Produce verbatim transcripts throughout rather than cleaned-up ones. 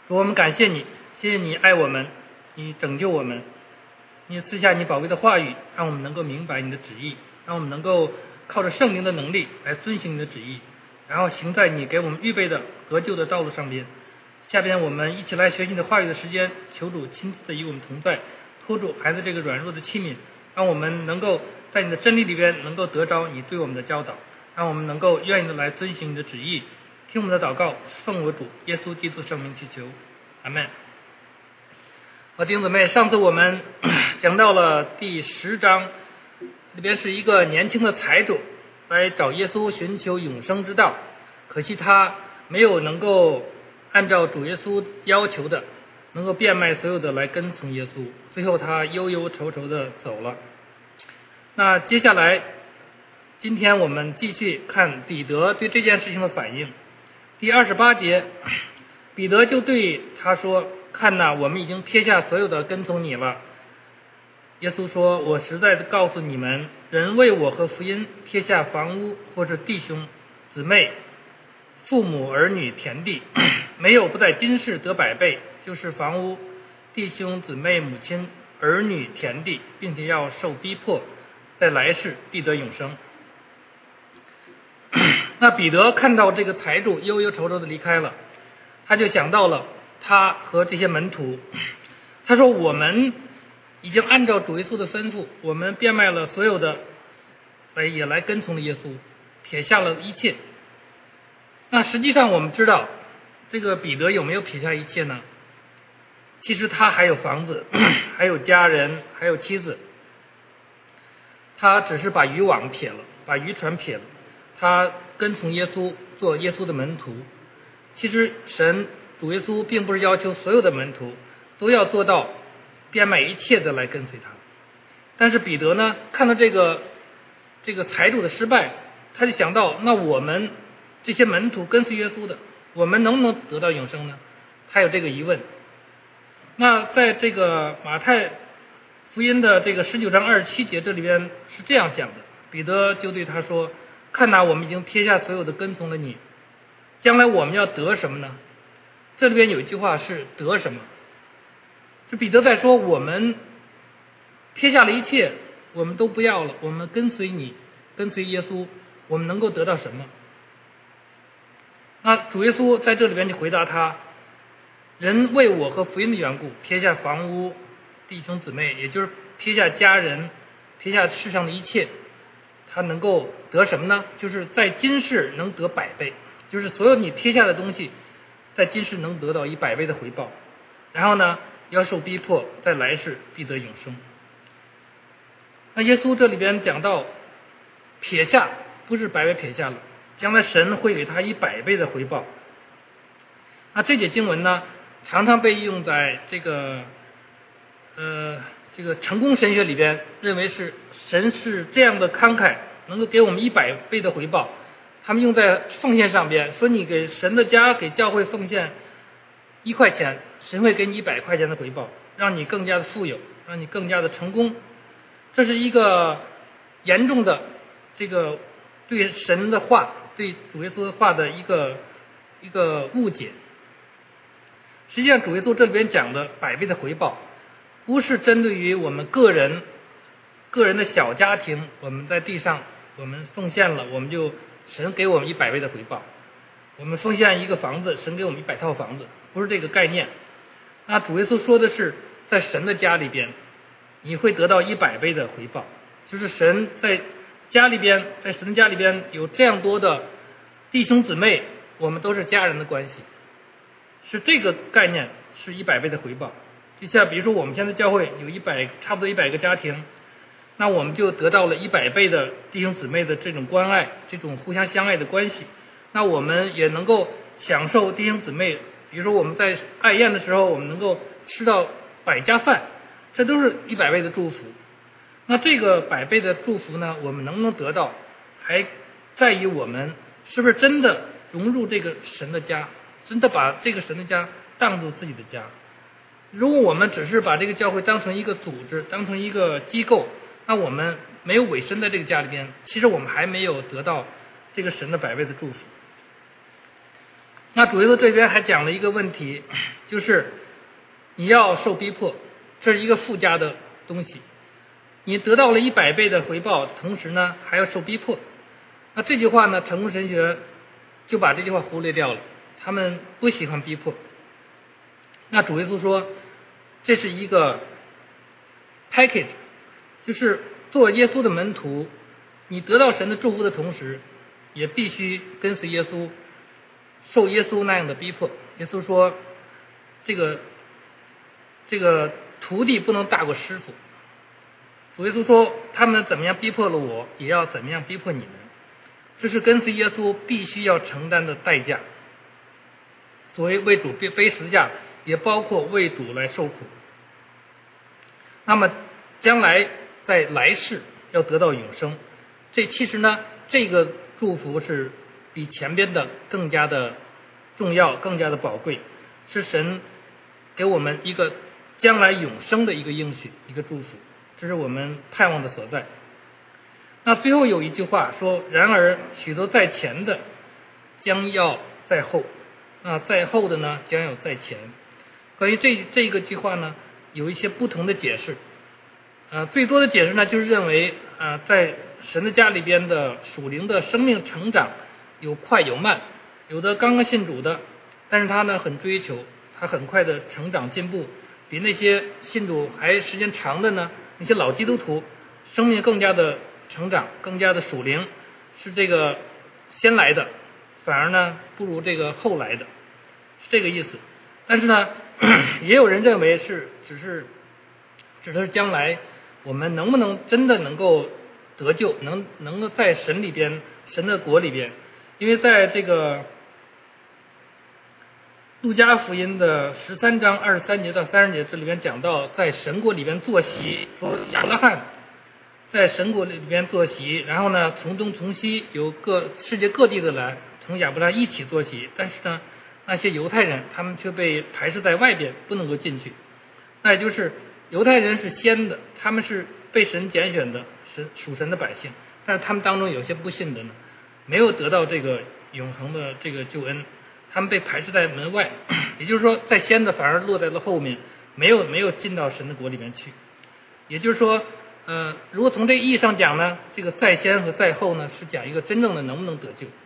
主，我们感谢你，谢谢你爱我们，你拯救我们，你赐下你宝贵的话语，让我们能够明白你的旨意，让我们能够靠着圣灵的能力来遵行你的旨意，然后行在你给我们预备的得救的道路上边。下边我们一起来学习你的话语的时间，求主亲自的与我们同在，托住孩子这个软弱的器皿，让我们能够在你的真理里边能够得着你对我们的教导，让我们能够愿意的来遵行你的旨意。听我们的祷告，奉我主耶稣基督圣名祈求，阿们。我弟兄姊妹，上次我们讲到了第十章，里边是一个年轻的财主来找耶稣寻求永生之道，可惜他没有能够按照主耶稣要求的能够变卖所有的来跟从耶稣，最后他忧忧愁愁的走了。那接下来今天我们继续看彼得对这件事情的反应。第二十八节，彼得就对他说，看哪，我们已经撇下所有的跟从你了。耶稣说，我实在的告诉你们，人为我和福音撇下房屋或是弟兄姊妹父母儿女田地，没有不在今世得百倍，就是房屋弟兄姊妹母亲儿女田地，并且要受逼迫，在来世必得永生。那彼得看到这个财主忧忧愁愁的离开了，他就想到了他和这些门徒，他说，我们已经按照主耶稣的吩咐，我们变卖了所有的，也来跟从了耶稣，撇下了一切。那实际上我们知道，这个彼得有没有撇下一切呢？其实他还有房子，还有家人，还有妻子，他只是把渔网撇了，把渔船撇了，他跟从耶稣，做耶稣的门徒。其实神主耶稣并不是要求所有的门徒都要做到变卖一切的来跟随他，但是彼得呢，看到这个这个财主的失败，他就想到，那我们这些门徒跟随耶稣的，我们能不能得到永生呢？他有这个疑问。那在这个马太福音的这个十九章二十七节这里边是这样讲的，彼得就对他说，看哪，我们已经撇下所有的跟从了你，将来我们要得什么呢？这里边有一句话是得什么，就彼得在说，我们撇下了一切，我们都不要了，我们跟随你，跟随耶稣，我们能够得到什么？那主耶稣在这里边就回答他，人为我和福音的缘故撇下房屋弟兄姊妹，也就是撇下家人，撇下世上的一切，他能够得什么呢？就是在今世能得百倍，就是所有你撇下的东西在今世能得到一百倍的回报，然后呢要受逼迫，在来世必得永生。那耶稣这里边讲到撇下不是百倍撇下了，将来神会给他一百倍的回报。那这节经文呢，常常被用在这个呃这个成功神学里边，认为是神是这样的慷慨，能够给我们一百倍的回报。他们用在奉献上边，说你给神的家给教会奉献一块钱，神会给你一百块钱的回报，让你更加的富有，让你更加的成功。这是一个严重的这个对神的话，对主耶稣的话的一个一个误解。实际上主耶稣这里边讲的百倍的回报，不是针对于我们个人个人的小家庭，我们在地上我们奉献了，我们就神给我们一百倍的回报。我们奉献一个房子，神给我们一百套房子，不是这个概念。那主耶稣说的是，在神的家里边，你会得到一百倍的回报，就是神在家里边，在神的家里边有这样多的弟兄姊妹，我们都是家人的关系，是这个概念，是一百倍的回报。就像比如说我们现在教会有一百差不多一百个家庭，那我们就得到了一百倍的弟兄姊妹的这种关爱，这种互相相爱的关系。那我们也能够享受弟兄姊妹，比如说我们在爱宴的时候，我们能够吃到百家饭，这都是一百倍的祝福。那这个百倍的祝福呢，我们能不能得到，还在于我们是不是真的融入这个神的家，真的把这个神的家当作自己的家。如果我们只是把这个教会当成一个组织，当成一个机构，那我们没有委身在这个家里边，其实我们还没有得到这个神的百倍的祝福。 那主耶稣这边还讲了一个问题，就是你要受逼迫，这是一个附加的东西。你得到了一百倍的回报，同时呢还要受逼迫。那这句话呢，成功神学就把这句话忽略掉了，他们不喜欢逼迫。那主耶稣说，这是一个 package， 就是做耶稣的门徒，你得到神的祝福的同时，也必须跟随耶稣，受耶稣那样的逼迫。耶稣说，这个这个徒弟不能大过师傅。主耶稣说，他们怎么样逼迫了我，也要怎么样逼迫你们。这是跟随耶稣必须要承担的代价。所谓为主背十字架，也包括为主来受苦。那么将来在来世要得到永生，这其实呢，这个祝福是比前边的更加的重要，更加的宝贵，是神给我们一个将来永生的一个应许，一个祝福，这是我们盼望的所在。那最后有一句话说，然而许多在前的将要在后，那在后的呢将要在前。关于这这个句话呢，有一些不同的解释。呃，最多的解释呢，就是认为呃，在神的家里边的属灵的生命成长有快有慢，有的刚刚信主的，但是他呢很追求，他很快的成长进步，比那些信主还时间长的呢，那些老基督徒生命更加的成长，更加的属灵，是这个先来的，反而呢不如这个后来的，是这个意思。但是呢也有人认为是只是只是将来我们能不能真的能够得救，能能够在神里边，神的国里边。因为在这个路加福音的十三章二十三节到三十节，这里边讲到在神国里边坐席，说亚伯拉罕在神国里边坐席，然后呢从东从西有各世界各地的来从亚伯拉罕一起坐席，但是呢那些犹太人他们却被排斥在外边，不能够进去。那也就是犹太人是先的，他们是被神拣选的，神属神的百姓，但是他们当中有些不信的呢，没有得到这个永恒的这个救恩，他们被排斥在门外，也就是说在先的反而落在了后面，没有没有进到神的国里面去。也就是说呃，如果从这个意义上讲呢，这个在先和在后呢，是讲一个真正的能不能得救。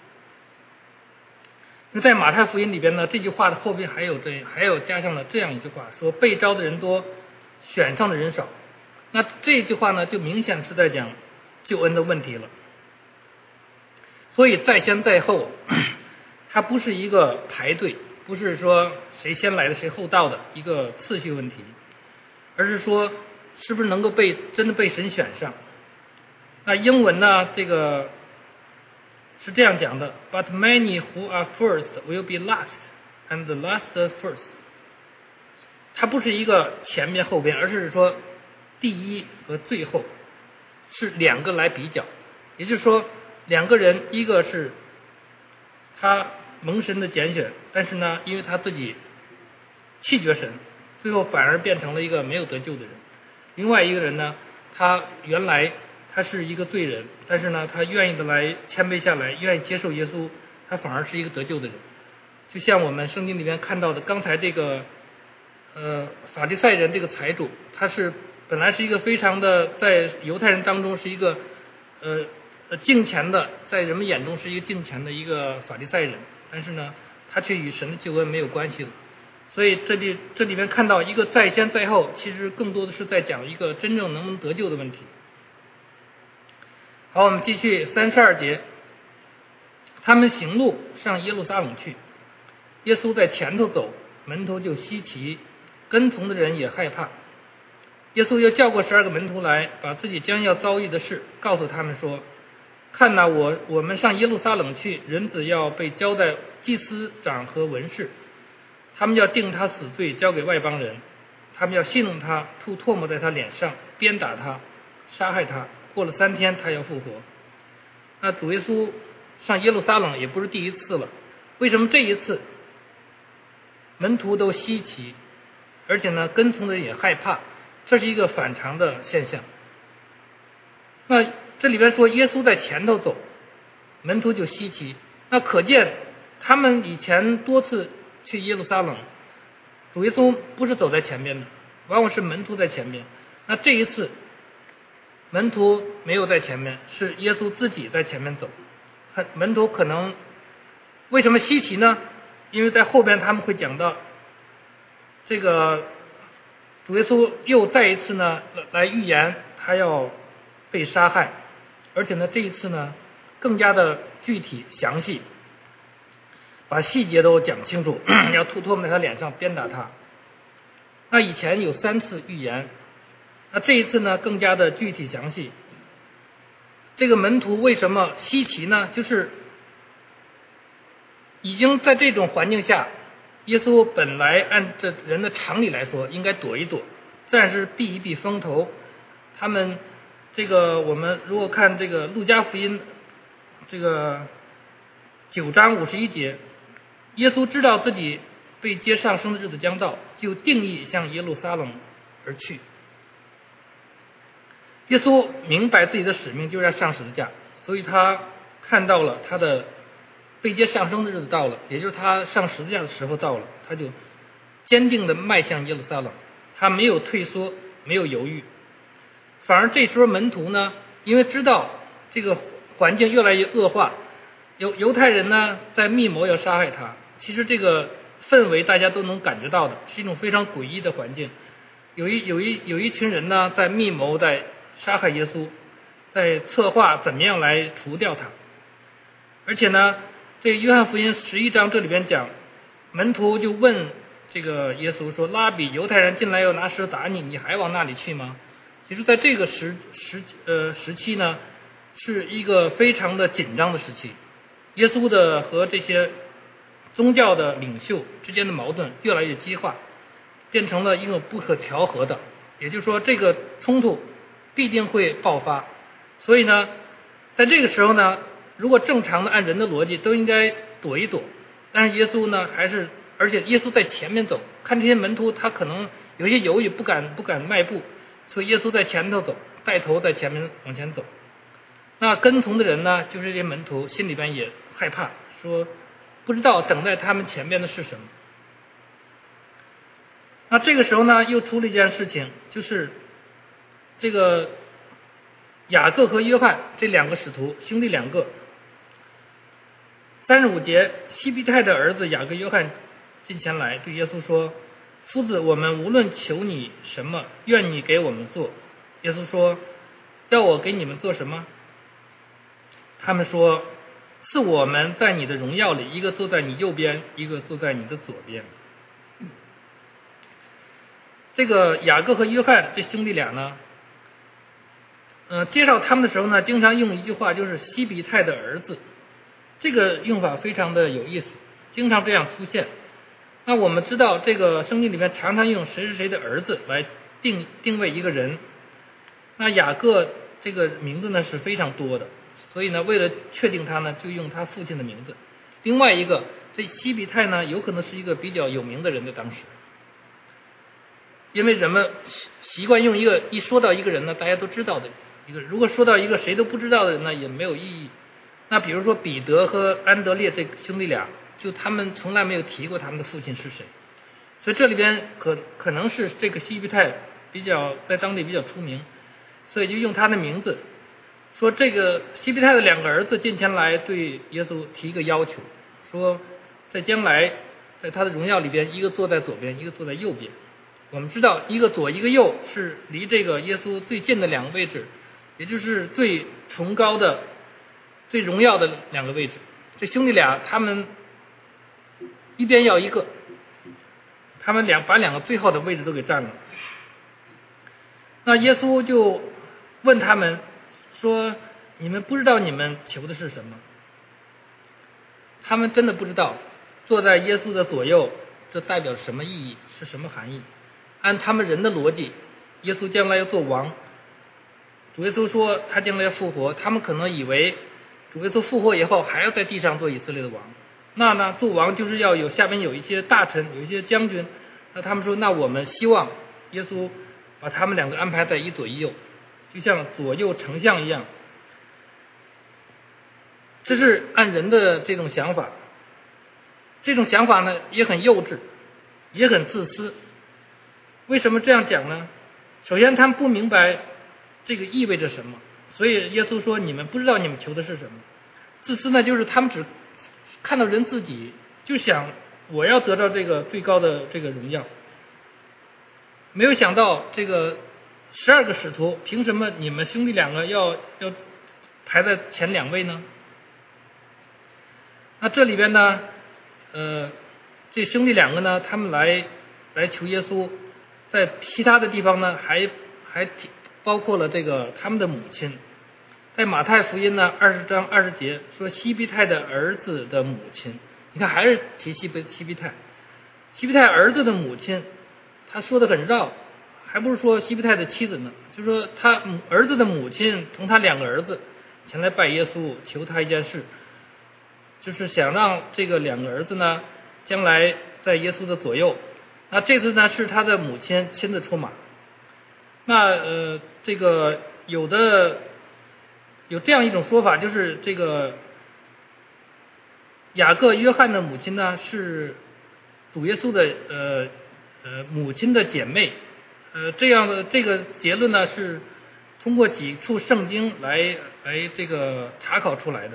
那在马太福音里边呢，这句话的后边还有这还有加上了这样一句话，说被招的人多，选上的人少。那这句话呢，就明显是在讲救恩的问题了。所以在先在后，它不是一个排队，不是说谁先来的谁后到的一个次序问题，而是说是不是能够被真的被神选上。那英文呢，这个是这样讲的 ，But many who are first will be last, and the last first。它不是一个前边后边，而是说第一和最后是两个来比较。也就是说，两个人，一个是他蒙神的拣选，但是呢，因为他自己弃绝神，最后反而变成了一个没有得救的人。另外一个人呢，他原来他是一个罪人，但是呢，他愿意的来谦卑下来，愿意接受耶稣，他反而是一个得救的人。就像我们圣经里面看到的，刚才这个呃法利赛人这个财主，他是本来是一个非常的在犹太人当中是一个呃敬虔的，在人们眼中是一个敬虔的一个法利赛人，但是呢，他却与神的救恩没有关系了。所以这里这里面看到一个在先在后，其实更多的是在讲一个真正能不能得救的问题。好，我们继续三十二节。他们行路上耶路撒冷去，耶稣在前头走，门徒就稀奇，跟从的人也害怕。耶稣又叫过十二个门徒来，把自己将要遭遇的事告诉他们说：看哪，我我们上耶路撒冷去，人子要被交在祭司长和文士，他们要定他死罪，交给外邦人，他们要戏弄他，吐唾沫在他脸上，鞭打他，杀害他，过了三天他要复活。那主耶稣上耶路撒冷也不是第一次了，为什么这一次门徒都稀奇，而且呢跟从的人也害怕？这是一个反常的现象。那这里边说耶稣在前头走，门徒就稀奇，那可见他们以前多次去耶路撒冷，主耶稣不是走在前边的，往往是门徒在前边。那这一次门徒没有在前面，是耶稣自己在前面走。门徒可能为什么稀奇呢？因为在后边他们会讲到，这个主耶稣又再一次呢来预言他要被杀害，而且呢这一次呢更加的具体详细，把细节都讲清楚，要吐唾沫在他脸上鞭打他。那以前有三次预言，那这一次呢更加的具体详细。这个门徒为什么稀奇呢？就是已经在这种环境下，耶稣本来按这人的常理来说应该躲一躲，暂时避一避风头。他们这个我们如果看这个路加福音这个九章五十一节，耶稣知道自己被接上升的日子将到，就定义向耶路撒冷而去。耶稣明白自己的使命就是要上十字架，所以他看到了他的被接上升的日子到了，也就是他上十字架的时候到了，他就坚定地迈向耶路撒冷，他没有退缩，没有犹豫。反而这时候门徒呢，因为知道这个环境越来越恶化，犹犹太人呢在密谋要杀害他，其实这个氛围大家都能感觉到的，是一种非常诡异的环境。有一有一有一群人呢在密谋，在杀害耶稣，在策划怎么样来除掉他。而且呢这约翰福音十一章这里边讲，门徒就问这个耶稣说，拉比，犹太人进来要拿石头打你，你还往那里去吗？其实在这个时时呃时期呢，是一个非常的紧张的时期，耶稣的和这些宗教的领袖之间的矛盾越来越激化，变成了一种不可调和的，也就是说这个冲突必定会爆发。所以呢在这个时候呢，如果正常的按人的逻辑都应该躲一躲，但是耶稣呢还是，而且耶稣在前面走，看这些门徒他可能有些犹豫，不敢不敢迈步，所以耶稣在前头走，带头在前面往前走。那跟从的人呢，就是这些门徒心里边也害怕，说不知道等待他们前面的是什么。那这个时候呢又出了一件事情，就是这个雅各和约翰这两个使徒，兄弟两个。三十五节，西庇太的儿子雅各约翰进前来对耶稣说，夫子，我们无论求你什么，愿你给我们做。耶稣说，要我给你们做什么？他们说，赐我们在你的荣耀里，一个坐在你右边，一个坐在你的左边。这个雅各和约翰这兄弟俩呢，呃，介绍他们的时候呢，经常用一句话，就是西庇太的儿子。这个用法非常的有意思，经常这样出现。那我们知道这个圣经里面常常用谁是谁的儿子来定定位一个人。那雅各这个名字呢是非常多的，所以呢为了确定他呢，就用他父亲的名字。另外一个，这西庇太呢有可能是一个比较有名的人，在当时，因为人们习惯用一个，一说到一个人呢大家都知道的一个，如果说到一个谁都不知道的人呢也没有意义。那比如说彼得和安德烈这兄弟俩，就他们从来没有提过他们的父亲是谁，所以这里边可可能是这个西庇太比较在当地比较出名，所以就用他的名字说，这个西庇太的两个儿子进前来对耶稣提一个要求，说在将来在他的荣耀里边，一个坐在左边，一个坐在右边。我们知道一个左一个右是离这个耶稣最近的两个位置，也就是最崇高的最荣耀的两个位置。这兄弟俩他们一边要一个，他们两把两个最好的位置都给占了。那耶稣就问他们说，你们不知道你们求的是什么？他们真的不知道坐在耶稣的左右这代表什么意义，是什么含义。按他们人的逻辑，耶稣将来要做王，主耶稣说他将来要复活，他们可能以为主耶稣复活以后还要在地上做以色列的王，那呢做王就是要有下边有一些大臣，有一些将军。那他们说，那我们希望耶稣把他们两个安排在一左一右，就像左右丞相一样。这是按人的这种想法。 这种想法呢也很幼稚，也很自私。为什么这样讲呢？首先他们不明白这个意味着什么，所以耶稣说你们不知道你们求的是什么。自私呢就是他们只看到人自己，就想我要得到这个最高的这个荣耀，没有想到这个十二个使徒凭什么你们兄弟两个要要排在前两位呢？那这里边呢呃这兄弟两个呢他们来来求耶稣，在其他的地方呢还还包括了这个他们的母亲。在马太福音呢二十章二十节说西庇太的儿子的母亲，你看还是提西庇西庇太，西庇太儿子的母亲，他说的很绕，还不是说西庇太的妻子呢，就说他儿子的母亲同他两个儿子前来拜耶稣，求他一件事，就是想让这个两个儿子呢将来在耶稣的左右。那这次呢是他的母亲亲自出马。那呃这个有的有这样一种说法，就是这个雅各约翰的母亲呢是主耶稣的呃呃母亲的姐妹。呃这样的这个结论呢是通过几处圣经来来这个查考出来的。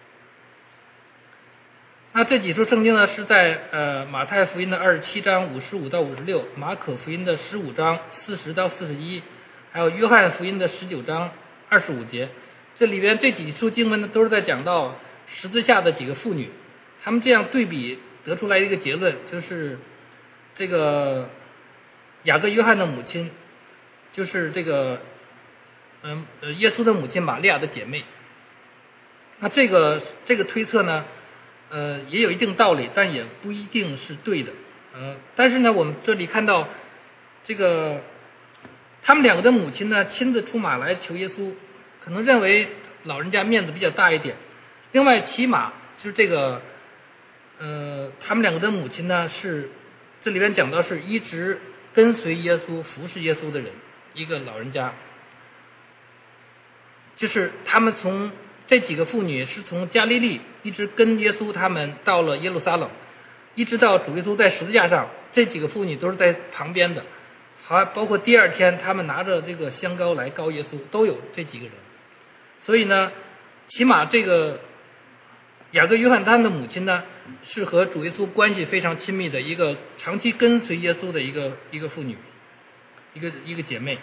那这几处圣经呢是在呃马太福音的二十七章五十五到五十六，马可福音的十五章四十到四十一，还有约翰福音的十九章二十五节。这里边这几处经文呢都是在讲到十字架的几个妇女，他们这样对比得出来一个结论，就是这个雅各约翰的母亲就是这个嗯呃耶稣的母亲玛利亚的姐妹。那这个这个推测呢呃也有一定道理，但也不一定是对的。呃但是呢我们这里看到这个他们两个的母亲呢亲自出马来求耶稣，可能认为老人家面子比较大一点。另外骑马就是这个呃他们两个的母亲呢是这里边讲到是一直跟随耶稣服侍耶稣的人，一个老人家，就是他们从这几个妇女是从加利利一直跟耶稣他们到了耶路撒冷，一直到主耶稣在十字架上，这几个妇女都是在旁边的，还包括第二天他们拿着这个香膏来膏耶稣，都有这几个人。所以呢起码这个雅各约翰他们的母亲呢是和主耶稣关系非常亲密的一个长期跟随耶稣的一个一个妇女，一个一个姐妹。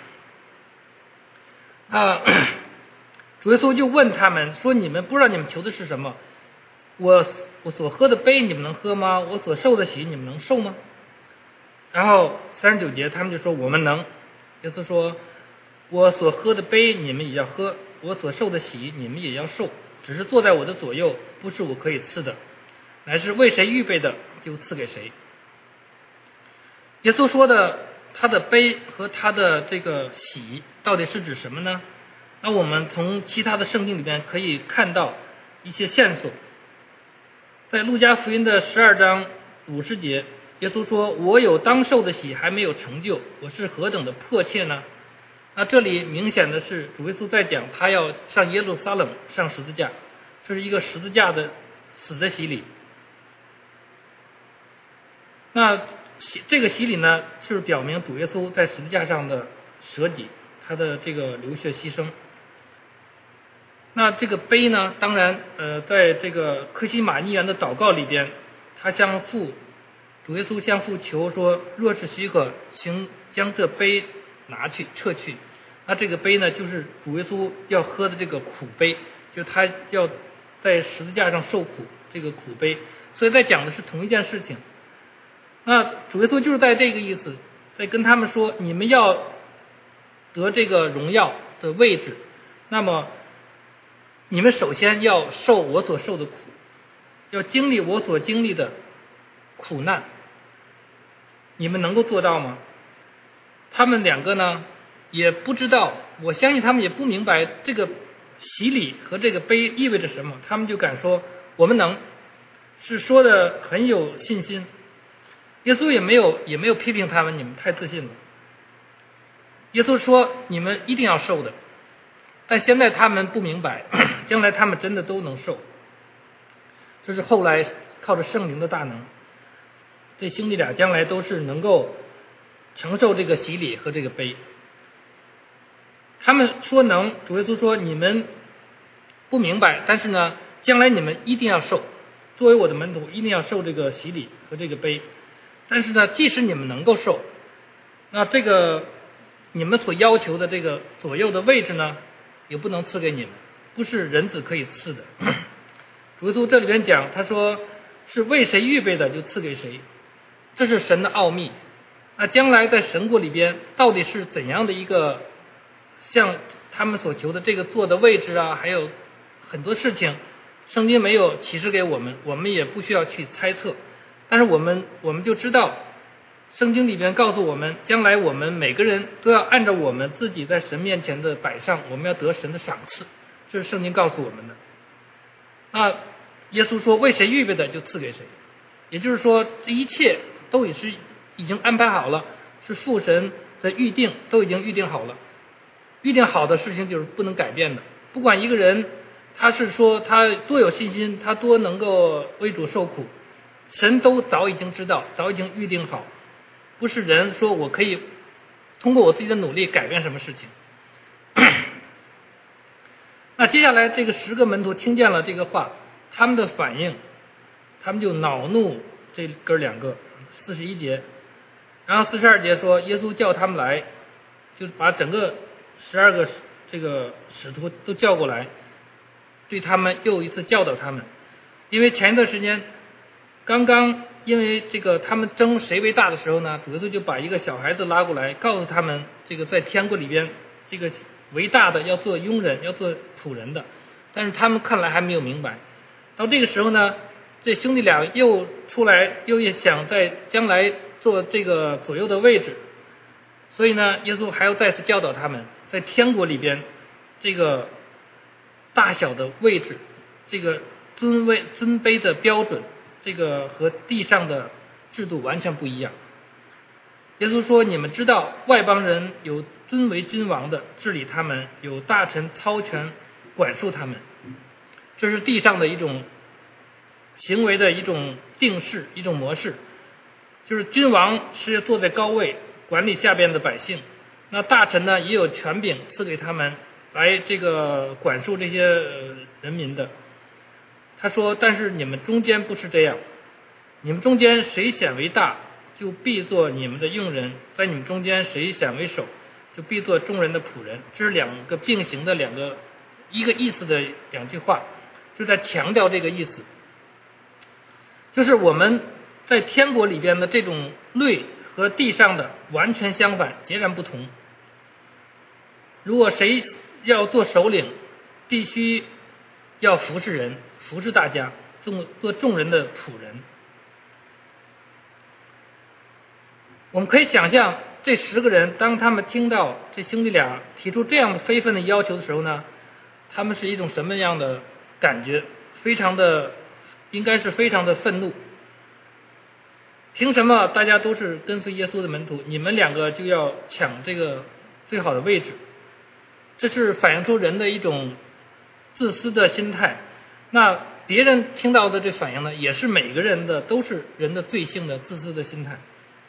啊主耶稣就问他们说你们不知道你们求的是什么，我我所喝的杯你们能喝吗？我所受的洗你们能受吗？然后三十九节他们就说我们能。耶稣说我所喝的杯你们也要喝，我所受的洗你们也要受，只是坐在我的左右不是我可以赐的，乃是为谁预备的就赐给谁。耶稣说的他的杯和他的这个洗到底是指什么呢？那我们从其他的圣经里边可以看到一些线索。在路加福音的十二章五十节，耶稣说我有当受的洗还没有成就，我是何等的迫切呢？那这里明显的是主耶稣在讲他要上耶路撒冷上十字架，这是一个十字架的死的洗礼。那这个洗礼呢是表明主耶稣在十字架上的舍己，他的这个流血牺牲。那这个杯呢当然呃在这个客西马尼园的祷告里边，他向父主耶稣向父求说若是许可请将这杯拿去撤去。那这个杯呢就是主耶稣要喝的这个苦杯，就他要在十字架上受苦这个苦杯，所以在讲的是同一件事情。那主耶稣就是在这个意思在跟他们说你们要得这个荣耀的位置，那么你们首先要受我所受的苦，要经历我所经历的苦难，你们能够做到吗？他们两个呢也不知道，我相信他们也不明白这个洗礼和这个杯意味着什么，他们就敢说我们能，是说的很有信心。耶稣也没有也没有批评他们，你们太自信了。耶稣说你们一定要受的，但现在他们不明白，将来他们真的都能受，这是后来靠着圣灵的大能这兄弟俩将来都是能够承受这个洗礼和这个杯。他们说能，主耶稣说你们不明白，但是呢，将来你们一定要受，作为我的门徒一定要受这个洗礼和这个杯。但是呢，即使你们能够受，那这个你们所要求的这个左右的位置呢，也不能赐给你们，不是人子可以赐的。主耶稣这里边讲，他说是为谁预备的就赐给谁，这是神的奥秘。那将来在神国里边到底是怎样的一个像他们所求的这个坐的位置啊，还有很多事情圣经没有启示给我们，我们也不需要去猜测，但是我们我们就知道圣经里边告诉我们，将来我们每个人都要按照我们自己在神面前的摆上，我们要得神的赏赐，这是圣经告诉我们的。那耶稣说为谁预备的就赐给谁，也就是说这一切都也是已经安排好了，是父神的预定，都已经预定好了。预定好的事情就是不能改变的，不管一个人他是说他多有信心，他多能够为主受苦，神都早已经知道，早已经预定好，不是人说我可以通过我自己的努力改变什么事情。那接下来这个十个门徒听见了这个话，他们的反应，他们就恼怒这哥两个。四十一节，然后四十二节说耶稣叫他们来，就把整个十二个这个使徒都叫过来，对他们又一次教导他们。因为前一段时间刚刚因为这个他们争谁为大的时候呢，主耶稣就把一个小孩子拉过来，告诉他们这个在天国里边这个为大的要做佣人，要做仆人的，但是他们看来还没有明白。到这个时候呢，这兄弟俩又出来，又也想在将来做这个左右的位置，所以呢，耶稣还要再次教导他们，在天国里边这个大小的位置，这个尊位尊卑的标准，这个和地上的制度完全不一样。耶稣说，你们知道外邦人有尊为君王的治理他们，有大臣操权管束他们，这是地上的一种行为的一种定式，一种模式，就是君王是坐在高位管理下边的百姓，那大臣呢也有权柄赐给他们来这个管束这些人民的。他说，但是你们中间不是这样，你们中间谁显为大，就必做你们的用人，在你们中间谁显为首，就必做众人的仆人。这是两个并行的两个一个意思的两句话，就在强调这个意思，就是我们在天国里边的这种律和地上的完全相反，截然不同。如果谁要做首领，必须要服侍人，服侍大家，做做众人的仆人。我们可以想象这十个人当他们听到这兄弟俩提出这样的非分的要求的时候呢，他们是一种什么样的感觉？非常的应该是非常的愤怒。凭什么大家都是跟随耶稣的门徒，你们两个就要抢这个最好的位置？这是反映出人的一种自私的心态。那别人听到的这反应呢，也是每个人的都是人的罪性的自私的心态。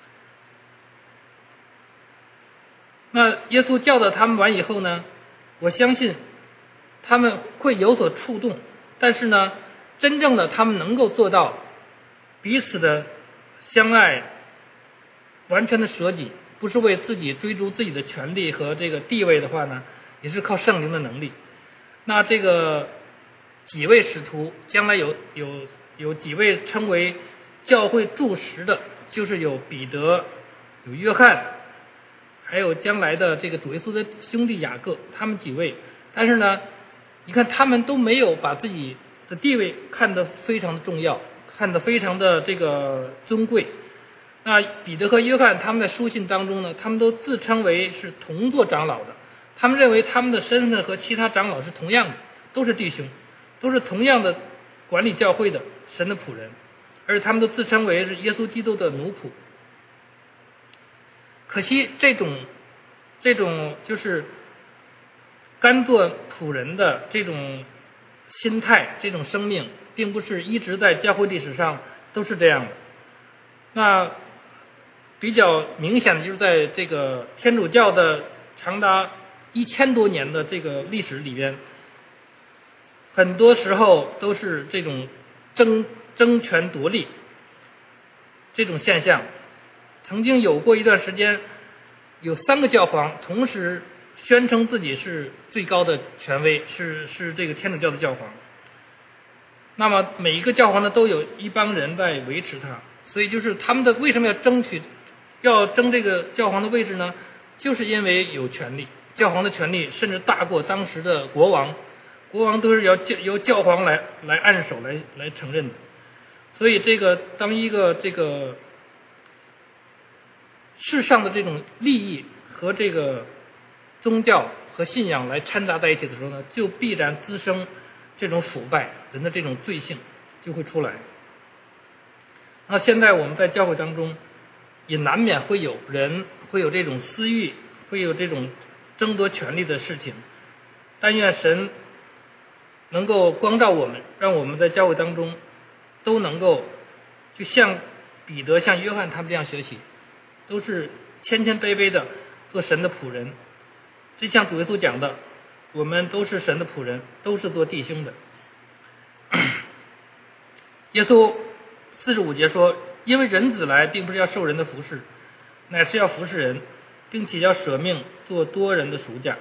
那耶稣教导他们完以后呢，我相信他们会有所触动，但是呢，真正的他们能够做到彼此的相爱，完全的舍己，不是为自己追逐自己的权利和这个地位的话呢，也是靠圣灵的能力。那这个几位使徒将来有有有几位称为教会柱石的，就是有彼得，有约翰，还有将来的这个主耶稣的兄弟雅各，他们几位。但是呢，你看他们都没有把自己的地位看得非常的重要，看得非常的这个尊贵。那彼得和约翰他们在书信当中呢，他们都自称为是同作长老的，他们认为他们的身份和其他长老是同样的，都是弟兄，都是同样的管理教会的神的仆人，而他们都自称为是耶稣基督的奴仆。可惜这种这种就是甘做仆人的这种心态，这种生命并不是一直在教会历史上都是这样的。 那比较明显的就是在这个天主教的长达一千多年的这个历史里边，很多时候都是这种争争权夺利这种现象。曾经有过一段时间，有三个教皇同时宣称自己是最高的权威，是是这个天主教的教皇。那么每一个教皇呢，都有一帮人在维持他，所以就是他们的为什么要争取要争这个教皇的位置呢？就是因为有权力，教皇的权力甚至大过当时的国王，国王都是要由教皇来来按手来来承认的。所以这个当一个这个世上的这种利益和这个宗教和信仰来掺杂在一起的时候呢，就必然滋生这种腐败，人的这种罪性就会出来。那现在我们在教会当中也难免会有人会有这种私欲，会有这种争夺权力的事情。但愿神能够光照我们，让我们在教会当中都能够就像彼得像约翰他们这样学习，都是谦谦卑卑的做神的仆人。就像主耶稣讲的，我们都是神的仆人，都是做弟兄的。耶稣四十五节说，因为人子来并不是要受人的服侍，乃是要服侍人，并且要舍命做多人的赎价。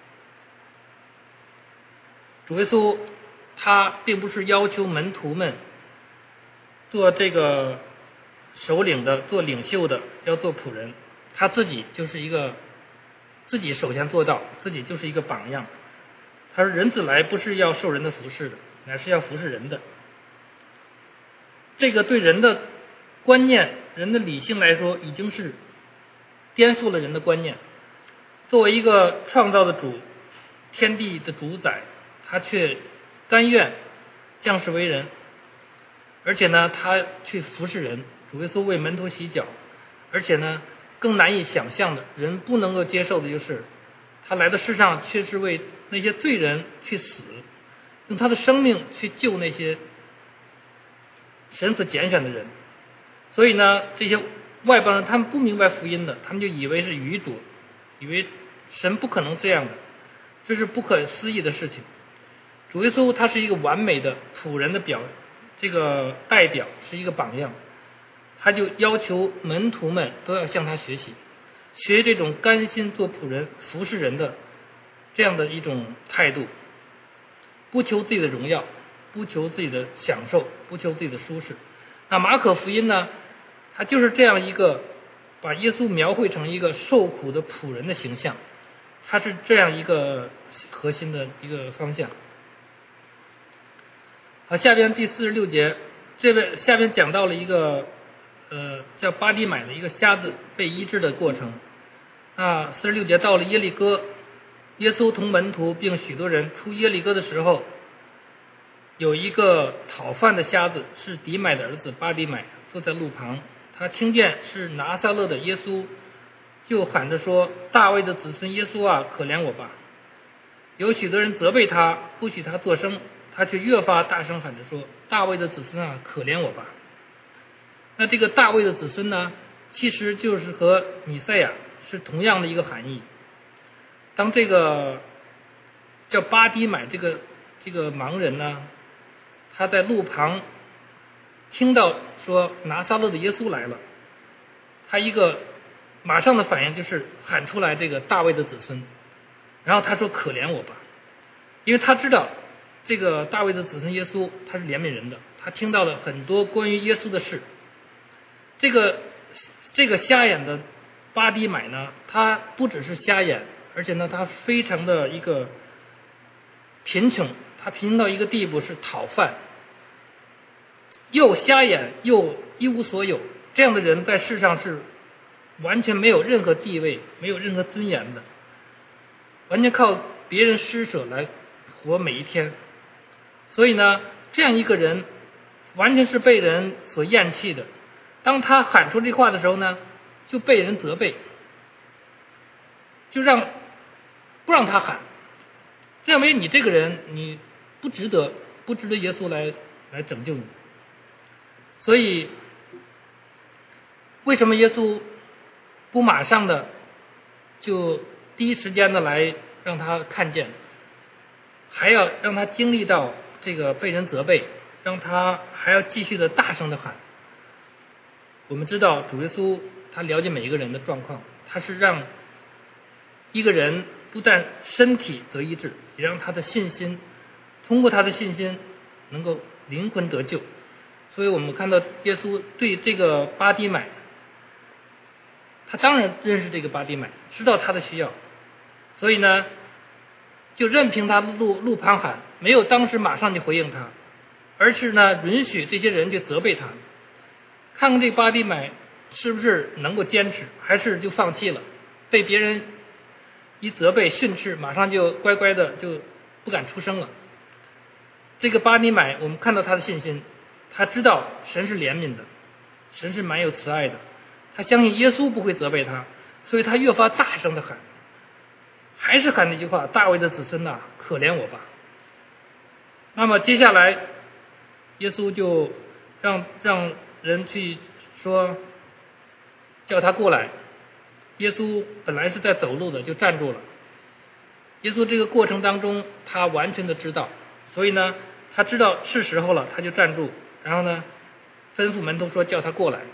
主耶稣他并不是要求门徒们做这个首领的，做领袖的，要做仆人，他自己就是一个自己首先做到，自己就是一个榜样。他说人子来不是要受人的服侍的，乃是要服侍人的。这个对人的观念，人的理性来说，已经是颠覆了人的观念。作为一个创造的主，天地的主宰，他却甘愿降世为人，而且呢他去服侍人。主耶稣为门徒洗脚，而且呢更难以想象的，人不能够接受的就是他来到世上却是为那些罪人去死，用他的生命去救那些神所拣选的人。所以呢这些外邦人他们不明白福音的，他们就以为是愚拙，以为神不可能这样的，这是不可思议的事情。主耶稣他是一个完美的仆人的表这个代表，是一个榜样。他就要求门徒们都要向他学习，学这种甘心做仆人服侍人的这样的一种态度，不求自己的荣耀，不求自己的享受，不求自己的舒适。那马可福音呢，他就是这样一个把耶稣描绘成一个受苦的仆人的形象，他是这样一个核心的一个方向。好，下边第四十六节，这边下边讲到了一个呃叫巴迪买的一个瞎子被医治的过程。那四十六节到了耶利哥，耶稣同门徒并许多人出耶利哥的时候，有一个讨饭的瞎子，是迪买的儿子巴迪买，坐在路旁。他听见是拿撒勒的耶稣，就喊着说，大卫的子孙耶稣啊，可怜我吧。有许多人责备他，不许他作声，他却越发大声喊着说，大卫的子孙啊，可怜我吧。那这个大卫的子孙呢，其实就是和弥赛亚是同样的一个含义。当这个叫巴迪买这个这个盲人呢，他在路旁听到说拿撒勒的耶稣来了，他一个马上的反应就是喊出来这个大卫的子孙，然后他说可怜我吧，因为他知道这个大卫的子孙耶稣他是怜悯人的，他听到了很多关于耶稣的事。这个这个瞎眼的巴迪买呢，他不只是瞎眼，而且呢他非常的一个贫穷，他贫穷到一个地步是讨饭，又瞎眼又一无所有，这样的人在世上是完全没有任何地位，没有任何尊严的，完全靠别人施舍来活每一天。所以呢这样一个人完全是被人所厌弃的，当他喊出这话的时候呢，就被人责备，就让不让他喊，认为你这个人你不值得不值得耶稣来来拯救你。所以为什么耶稣不马上的就第一时间的来让他看见，还要让他经历到这个被人责备，让他还要继续的大声的喊？我们知道主耶稣他了解每一个人的状况，他是让一个人不但身体得医治，也让他的信心，通过他的信心能够灵魂得救。所以我们看到耶稣对这个巴底买，他当然认识这个巴底买，知道他的需要，所以呢就任凭他路路旁喊，没有当时马上就回应他，而是呢允许这些人去责备他，看看这巴底买是不是能够坚持，还是就放弃了，被别人一责备训斥，马上就乖乖的就不敢出声了。这个巴底买，我们看到他的信心，他知道神是怜悯的，神是蛮有慈爱的，他相信耶稣不会责备他，所以他越发大声的喊，还是喊那句话：大卫的子孙呐、啊，可怜我吧。那么接下来耶稣就让让人去说叫他过来。耶稣本来是在走路的，就站住了。耶稣这个过程当中他完全的知道，所以呢他知道是时候了，他就站住，然后呢吩咐门徒说叫他过来。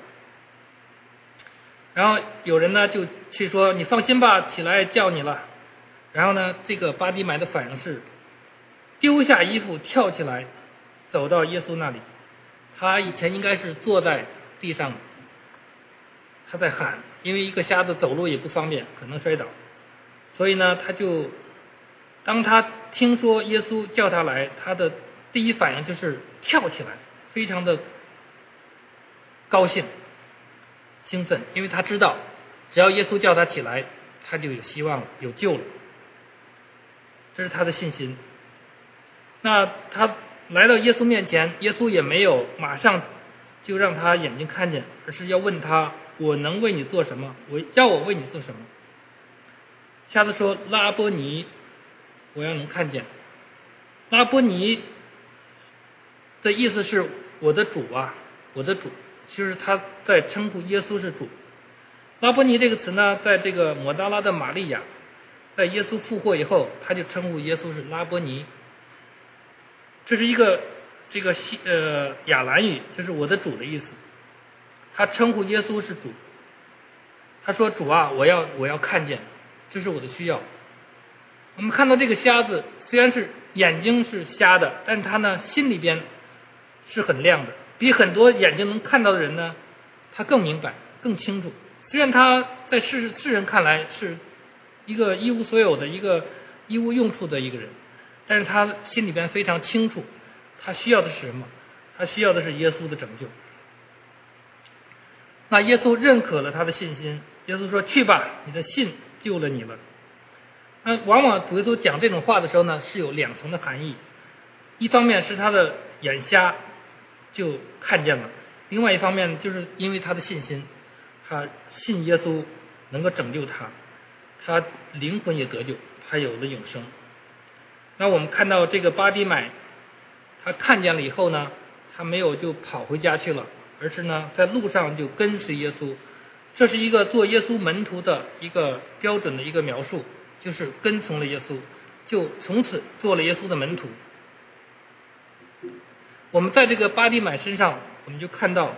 然后有人呢就去说你放心吧，起来叫你了。然后呢这个巴底买的反应是丢下衣服跳起来走到耶稣那里。他以前应该是坐在地上，他在喊，因为一个瞎子走路也不方便，可能摔倒，所以呢他就当他听说耶稣叫他来，他的第一反应就是跳起来，非常的高兴兴奋，因为他知道只要耶稣叫他起来，他就有希望了，有救了，这是他的信心。那他来到耶稣面前，耶稣也没有马上就让他眼睛看见，而是要问他：我能为你做什么？我要我为你做什么？瞎子说：拉波尼，我要能看见。拉波尼的意思是我的主啊，我的主，其实他在称呼耶稣是主。拉波尼这个词呢，在这个抹大拉的玛利亚，在耶稣复活以后，他就称呼耶稣是拉波尼。这是一个这个西呃亚兰语，就是我的主的意思。他称呼耶稣是主，他说：主啊，我要我要看见，这是我的需要。我们看到这个瞎子虽然是眼睛是瞎的，但他呢心里边是很亮的，比很多眼睛能看到的人呢他更明白更清楚。虽然他在世世人看来是一个一无所有的一个一无用处的一个人，但是他心里边非常清楚他需要的是什么，他需要的是耶稣的拯救。那耶稣认可了他的信心，耶稣说：去吧，你的信救了你了。那往往主耶稣讲这种话的时候呢，是有两层的含义，一方面是他的眼瞎就看见了，另外一方面就是因为他的信心，他信耶稣能够拯救他，他灵魂也得救，他有了永生。那我们看到这个巴底买，他看见了以后呢，他没有就跑回家去了，而是呢在路上就跟随耶稣。这是一个做耶稣门徒的一个标准的一个描述，就是跟从了耶稣，就从此做了耶稣的门徒。我们在这个巴底买身上，我们就看到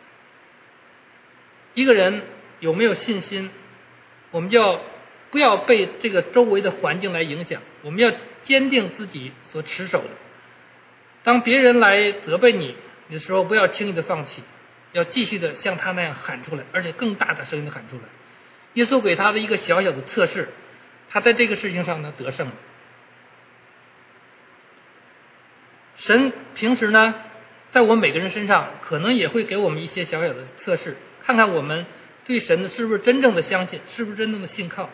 一个人有没有信心，我们要不要被这个周围的环境来影响，我们要坚定自己所持守的。当别人来责备你的时候，不要轻易的放弃，要继续的像他那样喊出来，而且更大的声音的喊出来。耶稣给他的一个小小的测试，他在这个事情上呢得胜了。神平时呢在我们每个人身上可能也会给我们一些小小的测试，看看我们对神的是不是真正的相信，是不是真正的信靠。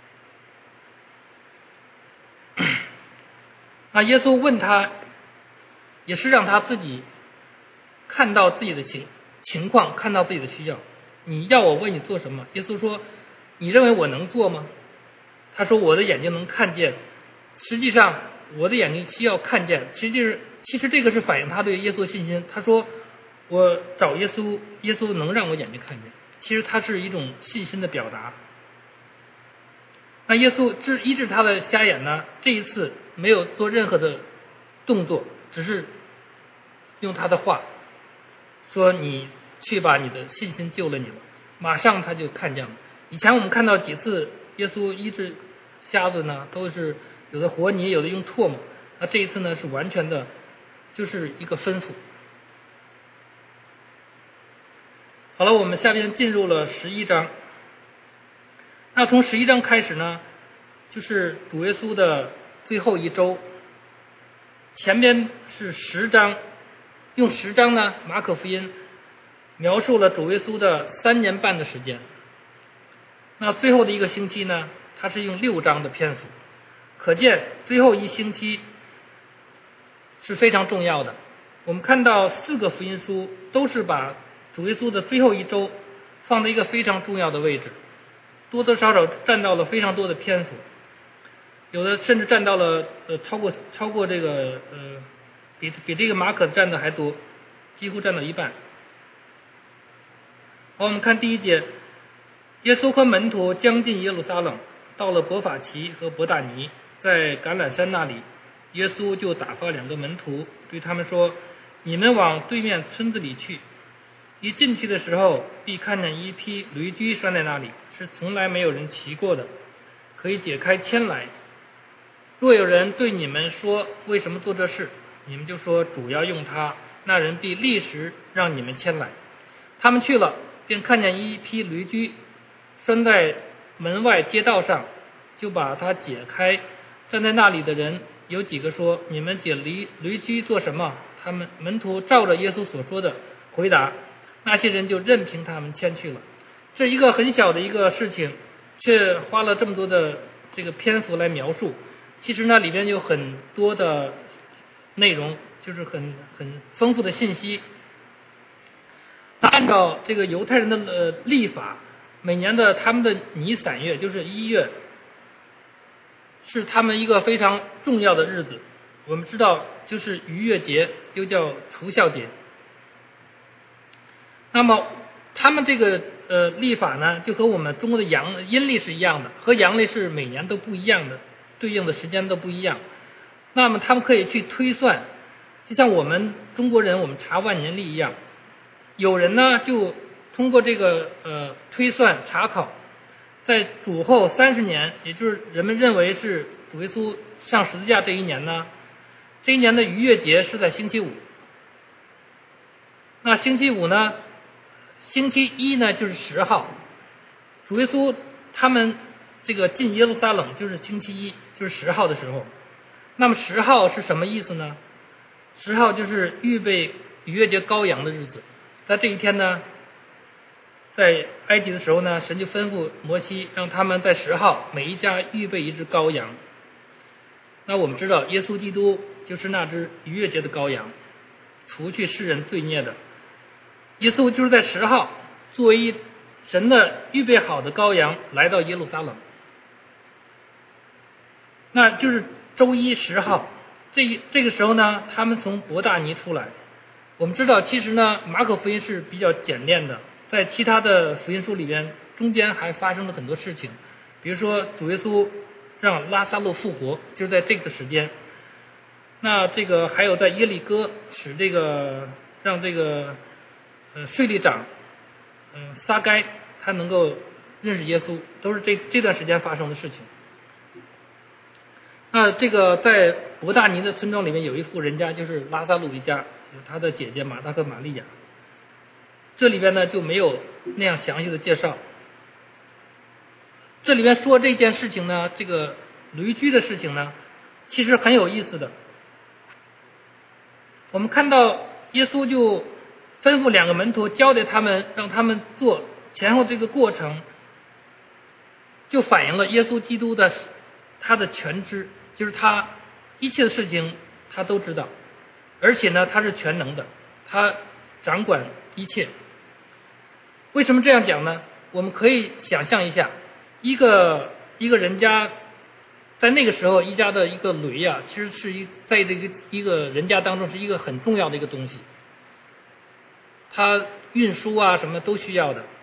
那耶稣问他，也是让他自己看到自己的情情况，看到自己的需要。你要我为你做什么？耶稣说：你认为我能做吗？他说：我的眼睛能看见。实际上我的眼睛需要看见，实际是其实这个是反映他对耶稣的信心。他说：我找耶稣，耶稣能让我眼睛看见。 其实它是一种信心的表达。那耶稣治医治他的瞎眼呢，这一次没有做任何的动作，只是用他的话说：“你去吧，你的信心救了你了。”马上他就看见了。以前我们看到几次耶稣医治瞎子呢，都是有的和泥，有的用唾沫。那这一次呢，是完全的，就是一个吩咐。好了，我们下面进入了十一章。那从十一章开始呢，就是主耶稣的最后一周。前边是十章，用十章呢，马可福音描述了主耶稣的三年半的时间。那最后的一个星期呢，他是用六章的篇幅，可见最后一星期是非常重要的。我们看到四个福音书都是把主耶稣的最后一周放在一个非常重要的位置，多多少少占到了非常多的篇幅，有的甚至占到了呃超过超过这个呃比比这个马可占的还多，几乎占到一半。好，我们看第一节，耶稣和门徒将近耶路撒冷，到了伯法其和伯大尼，在橄榄山那里，耶稣就打发两个门徒，对他们说：“你们往对面村子里去。”一进去的时候，必看见一匹驴驹拴在那里，是从来没有人骑过的，可以解开牵来。若有人对你们说为什么做这事，你们就说主要用它，那人必立时让你们牵来。他们去了，便看见一匹驴驹拴在门外街道上，就把它解开。站在那里的人有几个说：“你们解驴驴驹做什么？”他们门徒照着耶稣所说的回答，那些人就任凭他们牵去了。这一个很小的一个事情，却花了这么多的这个篇幅来描述。其实呢，里边有很多的内容，就是很很丰富的信息。那按照这个犹太人的呃历法，每年的他们的尼散月，就是一月，是他们一个非常重要的日子。我们知道，就是逾越节，又叫除酵节。那么他们这个呃历法呢，就和我们中国的阳阴历是一样的，和阳历是每年都不一样的，对应的时间都不一样。那么他们可以去推算，就像我们中国人我们查万年历一样，有人呢就通过这个呃推算查考，在主后三十年，也就是人们认为是主耶稣上十字架这一年呢，这一年的逾越节是在星期五。那星期五呢，星期一呢就是十号，主耶稣他们这个进耶路撒冷就是星期一，就是十号的时候。那么十号是什么意思呢？十号就是预备逾越节羔羊的日子。在这一天呢，在埃及的时候呢，神就吩咐摩西让他们在十号每一家预备一只羔羊。那我们知道耶稣基督就是那只逾越节的羔羊，除去世人罪孽的。耶稣就是在十号作为一神的预备好的羔羊来到耶路撒冷，那就是周一十号。这这个时候呢，他们从伯大尼出来。我们知道其实呢，马可福音是比较简练的，在其他的福音书里边中间还发生了很多事情，比如说主耶稣让拉撒路复活，就是在这个时间。那这个还有在耶利哥使这个让这个呃税吏长嗯撒该他能够认识耶稣，都是这这段时间发生的事情。那这个在伯大尼的村庄里面有一户人家，就是拉撒路一家，有他的姐姐马大和玛利亚。这里边呢就没有那样详细的介绍。这里边说这件事情呢，这个驴驹的事情呢，其实很有意思的。我们看到耶稣就吩咐两个门徒交代他们，让他们做前后这个过程，就反映了耶稣基督的他的全知，就是他一切的事情他都知道，而且呢他是全能的，他掌管一切。为什么这样讲呢？我们可以想象一下，一个一个人家在那个时候，一家的一个驴啊，其实是一在这个一个人家当中是一个很重要的一个东西，它运输啊什么都需要的。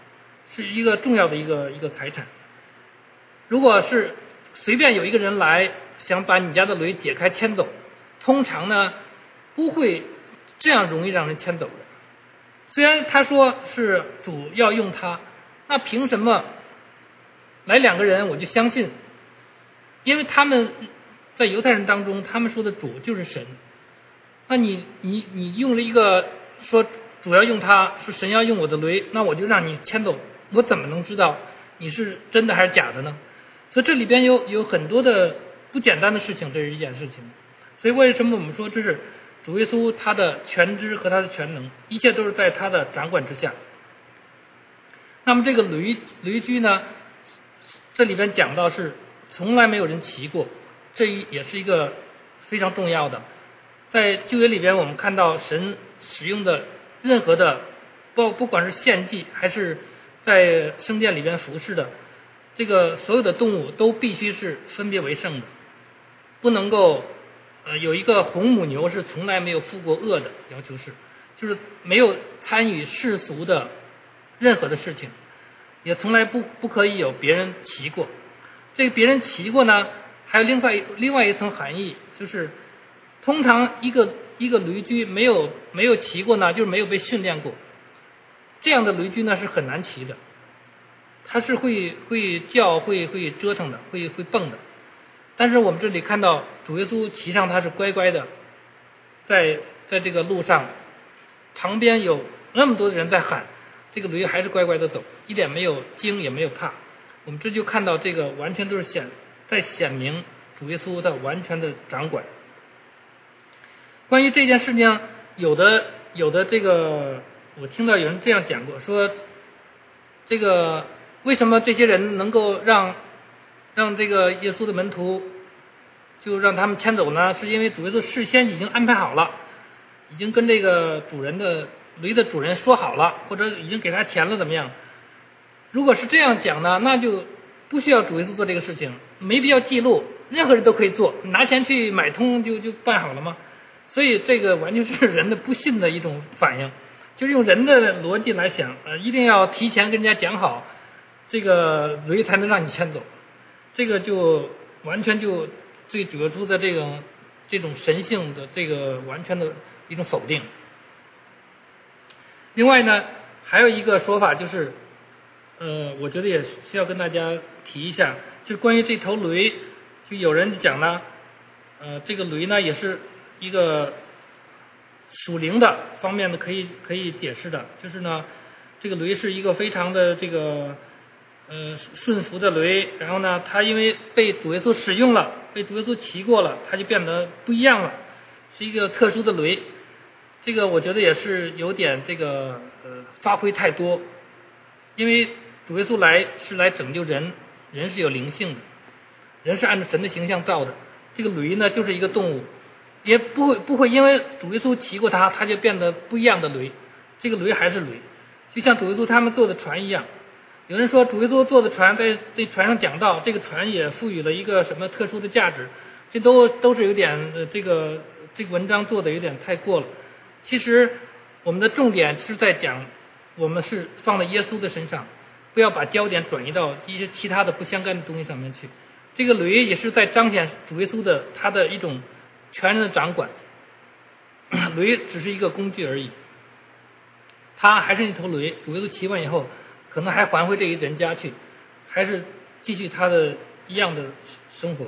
是一个重要的一个一个财产。如果是随便有一个人来想把你家的驴解开牵走，通常呢不会这样容易让人牵走的。虽然他说是主要用它，那凭什么来两个人我就相信？因为他们在犹太人当中，他们说的主就是神。那你你你用了一个说主要用它，是神要用我的驴，那我就让你牵走，我怎么能知道你是真的还是假的呢？所以这里边有有很多的不简单的事情，这是一件事情。所以为什么我们说这是主耶稣他的全知和他的全能，一切都是在他的掌管之下。那么这个驴驴驹呢，这里边讲到是从来没有人骑过，这也是一个非常重要的。在旧约里边我们看到神使用的任何的不不管是献祭还是在圣殿里边服侍的，这个所有的动物都必须是分别为圣的，不能够呃有一个红母牛是从来没有负过恶的，要求是就是没有参与世俗的任何的事情，也从来不不可以有别人骑过。这个别人骑过呢，还有另外另外一层含义，就是通常一个一个驴驹没有没有骑过呢，就是没有被训练过。这样的驴驹呢是很难骑的，它是会会叫会会折腾的，会会蹦的。但是我们这里看到主耶稣骑上它是乖乖的，在在这个路上，旁边有那么多的人在喊，这个驴还是乖乖的走，一点没有惊也没有怕。我们这就看到这个完全都是显在显明主耶稣的完全的掌管。关于这件事情，有的有的这个我听到有人这样讲过，说这个为什么这些人能够让让这个耶稣的门徒就让他们牵走呢？是因为主耶稣事先已经安排好了，已经跟这个主人的驴的主人说好了，或者已经给他钱了怎么样？如果是这样讲呢，那就不需要主耶稣做这个事情，没必要记录，任何人都可以做，拿钱去买通就就办好了吗？所以这个完全是人的不信的一种反应，就是用人的逻辑来想，呃，一定要提前跟人家讲好，这个驴才能让你牵走，这个就完全就对主耶稣的这种这种神性的这个完全的一种否定。另外呢，还有一个说法就是，呃，我觉得也需要跟大家提一下，就是关于这头驴，就有人讲呢，呃，这个驴呢也是一个属灵的方面的可以可以解释的，就是呢，这个驴是一个非常的这个呃顺服的驴，然后呢，它因为被主耶稣使用了，被主耶稣骑过了，它就变得不一样了，是一个特殊的驴。这个我觉得也是有点这个呃发挥太多，因为主耶稣来是来拯救人，人是有灵性的，人是按照神的形象造的，这个驴呢就是一个动物，也不会不会因为主耶稣骑过它，它就变得不一样的驴，这个驴还是驴，就像主耶稣他们坐的船一样。有人说主耶稣坐的船在在船上讲道，这个船也赋予了一个什么特殊的价值，这都都是有点呃这个这个文章做的有点太过了。其实我们的重点是在讲，我们是放在耶稣的身上，不要把焦点转移到一些其他的不相干的东西上面去。这个驴也是在彰显主耶稣的他的一种全人的掌管，驴只是一个工具而已，他还是一头驴，主耶稣骑完以后可能还还回这个人家去，还是继续他的一样的生活。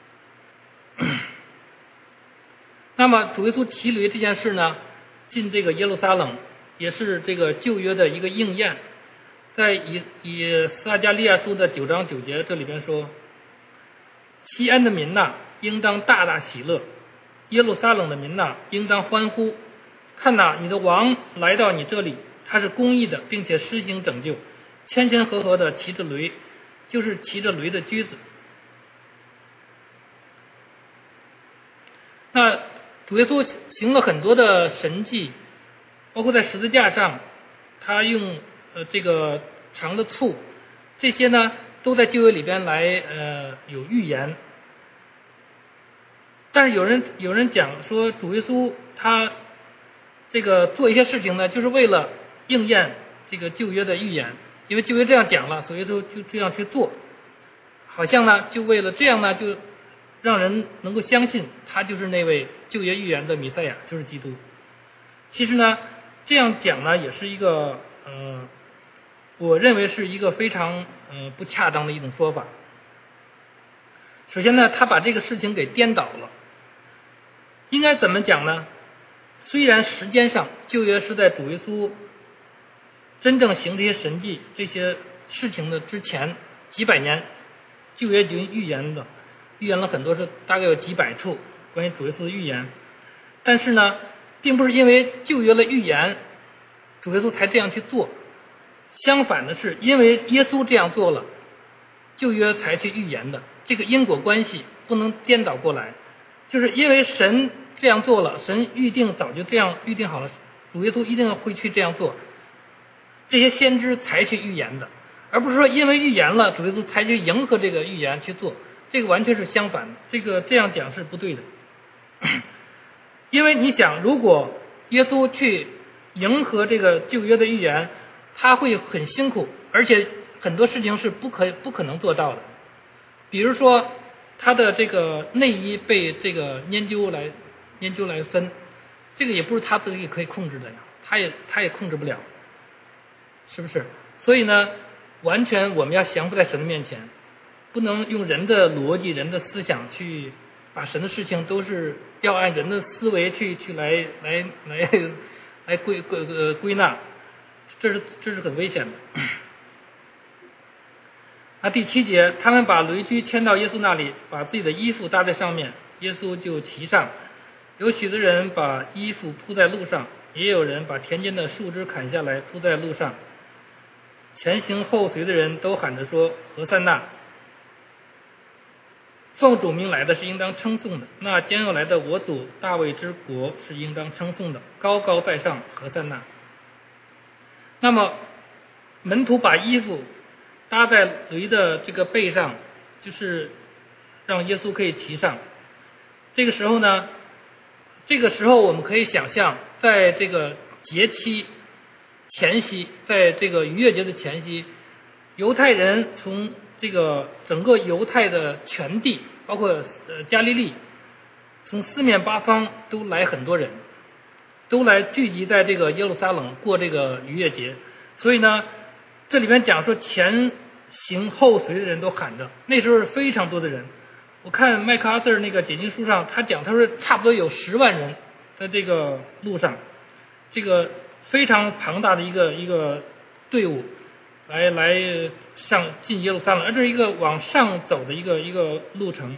那么主耶稣骑驴这件事呢，进这个耶路撒冷也是这个旧约的一个应验，在以以撒迦利亚书的九章九节这里边说，西安的民哪，应当大大喜乐，耶路撒冷的民哪，应当欢呼，看哪，你的王来到你这里，他是公义的，并且施行拯救，谦谦和和的骑着驴，就是骑着驴的驹子。那主耶稣行了很多的神迹，包括在十字架上他用呃这个尝的醋，这些呢都在旧约里边来呃有预言。但是有人有人讲说主耶稣他这个做一些事情呢，就是为了应验这个旧约的预言， 因为旧约这样讲了，所以就就这样去做，好像呢就为了这样呢，就让人能够相信他就是那位旧约预言的弥赛亚，就是基督。其实呢，这样讲呢，也是一个呃，我认为是一个非常呃不恰当的一种说法。首先呢，他把这个事情给颠倒了。应该怎么讲呢？虽然时间上旧约是在主耶稣真正行这些神迹这些事情的之前几百年，旧约已经预言的，预言了很多，是大概有几百处关于主耶稣的预言。但是呢，并不是因为旧约的预言，主耶稣才这样去做。相反的是，因为耶稣这样做了，旧约才去预言的。这个因果关系不能颠倒过来，就是因为神这样做了，神预定早就这样预定好了，主耶稣一定会去这样做，这些先知才去预言的，而不是说因为预言了，主耶稣才去迎合这个预言去做，这个完全是相反的，这个这样讲是不对的。因为你想，如果耶稣去迎合这个旧约的预言，他会很辛苦，而且很多事情是不可不可能做到的。比如说他的这个内衣被这个研究来研究来分，这个也不是他自己可以控制的呀，他也他也控制不了，是不是？所以呢，完全我们要降服在神的面前，不能用人的逻辑、人的思想去把神的事情都是要按人的思维去去来来来来归归呃归纳，这是这是很危险的。那第七节，他们把驴驹牵到耶稣那里，把自己的衣服搭在上面，耶稣就骑上。有许多人把衣服铺在路上，也有人把田间的树枝砍下来铺在路上。前行后随的人都喊着说：何塞那！奉主名来的是应当称颂的，那将要来的我主大卫之国是应当称颂的，高高在上，何塞那！那么门徒把衣服搭在驴的这个背上，就是让耶稣可以骑上。这个时候呢，这个时候我们可以想象，在这个节期前夕，在这个逾越节的前夕，犹太人从这个整个犹太的全地，包括呃加利利，从四面八方都来很多人，都来聚集在这个耶路撒冷过这个逾越节。所以呢，这里面讲说前行后随的人都喊着，那时候是非常多的人。我看麦克阿瑟那个解经书上，他讲他说差不多有十万人在这个路上，这个非常庞大的一个一个队伍来来上进耶路撒冷，而这是一个往上走的一个一个路程。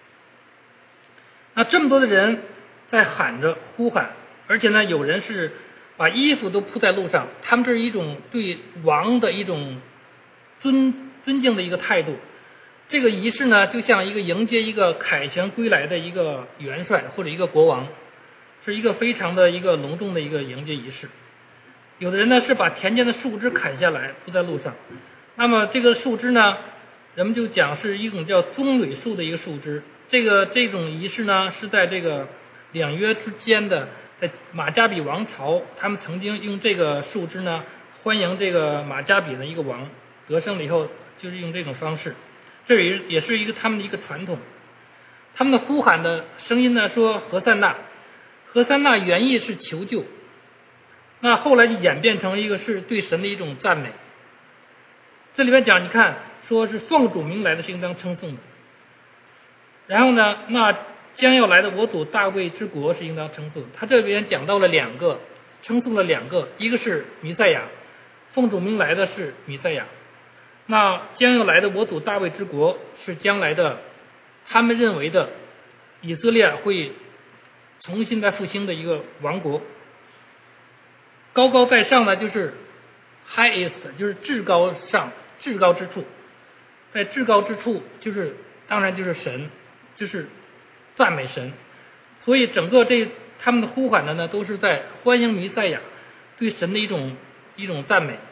那这么多的人在喊着呼喊，而且呢，有人是把衣服都铺在路上，他们这是一种对王的一种尊尊敬的一个态度。这个仪式呢，就像一个迎接一个凯旋归来的一个元帅或者一个国王，是一个非常的一个隆重的一个迎接仪式。有的人呢是把田间的树枝砍下来铺在路上，那么这个树枝呢，人们就讲是一种叫棕榈树的一个树枝。这个这种仪式呢，是在这个两约之间的，在马加比王朝，他们曾经用这个树枝呢欢迎这个马加比的一个王得胜了以后，就是用这种方式，这也也是一个他们的一个传统。他们的呼喊的声音呢说何塞那，何塞那原意是求救，那后来就演变成一个是对神的一种赞美。这里面讲，你看说是奉主名来的是应当称颂的，然后呢，那将要来的我主大卫之国是应当称颂。他这边讲到了两个，称颂了两个，一个是弥赛亚，奉主名来的是弥赛亚，那将要来的我主大卫之国是将来的他们认为的以色列会重新再复兴的一个王国。高高在上呢，就是 highest， 就是至高上，至高之处，在至高之处就是当然就是神，就是赞美神。所以整个这他们的呼喊的呢，都是在欢迎弥赛亚，对神的一种一种赞美。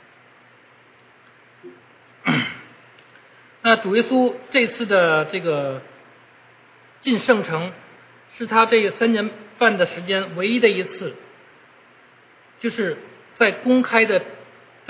那主耶稣这次的这个进圣城，是他这三年半的时间唯一的一次，就是在公开的在